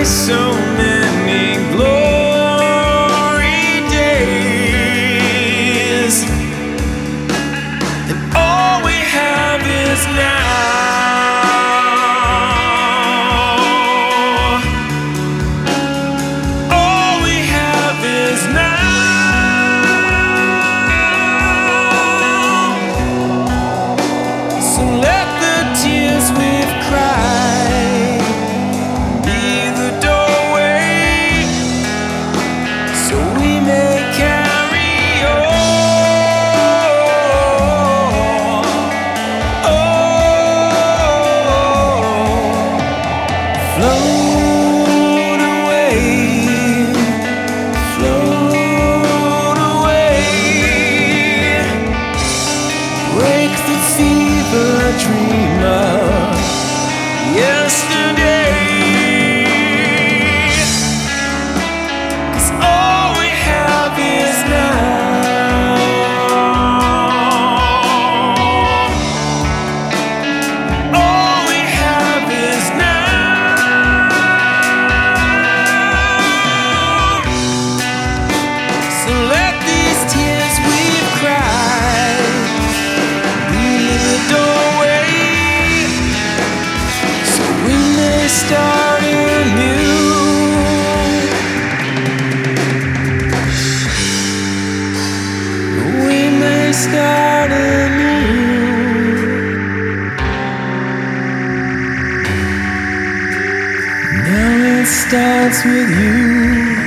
so many glory days, and all we have is now. All we have is now. So let the tears we've cried be the doorway, so we may carry on. Float away, float away. Break the fever dream of yesterday. 'Cause all we have is now. All we have is now. So let these tears we've cried be the doorway, so we may start anew. We may start anew. Now it starts with you.